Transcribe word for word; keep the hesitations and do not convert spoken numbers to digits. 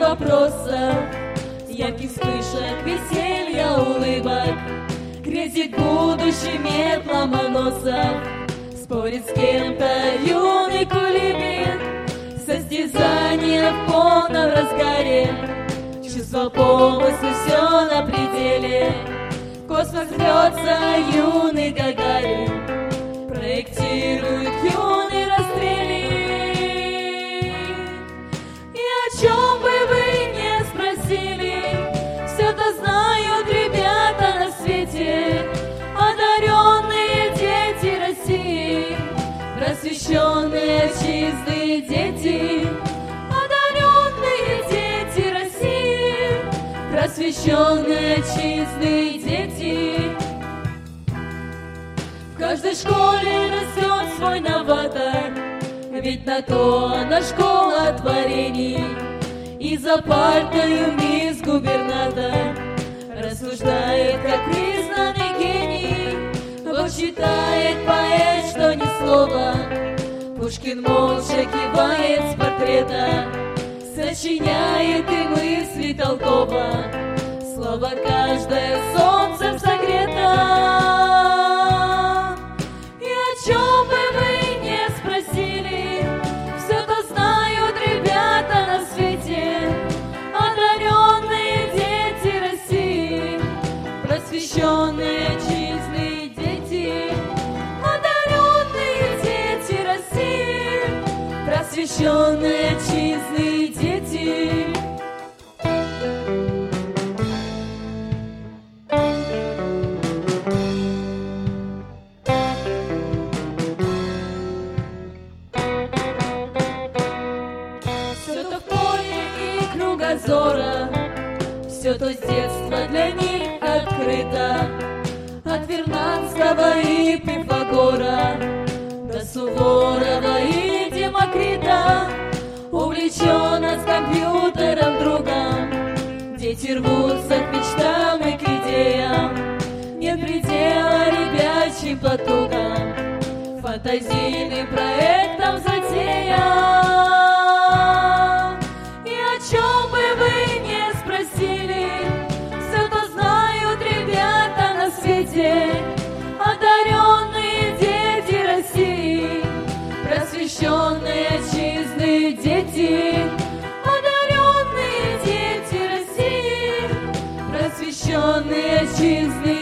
вопросов, ярких вспышек, веселья, улыбок. Грезит будущими ломоносов, спорит с кем-то юный кулибин. Состязание в полном разгаре, чувство помыслы все на пределе. В космос рвется юный Гагарин, проектирует юный Расстрелин. И о чем бы вы не спросили, все-то знают ребята на свете, одаренные дети России, просвещенные чистые дети, одаренные дети России, просвещенные чистые дети. В каждой школе растет свой новатор, ведь на то она школа творений. И за партою мисс губернатор рассуждает, как признанный гений. Вот читает поэт, что ни слова, Пушкин молча кивает с портрета, сочиняет и мысли толково, слово каждое солнцем согрето. И о чем бы вы не спросили, все-то знают ребята на свете, одаренные дети России, просвещенные чистые дети, одаренные дети России, просвещенные чистые дети. Все-то в поле и кругозора, все то с детства для них открыто. От Вернадского и Пифагора до Суворова и Демокрита, увлеченно с компьютером другом, дети рвутся к мечтам и к идеям. Нет предела ребячьим потугам, фантазийным проектам, затеям. И о чем бы вы не спросили, все-то знают ребята на свете, одаренные дети России, просвещенные чистые дети, одаренные дети России, просвещенные чистые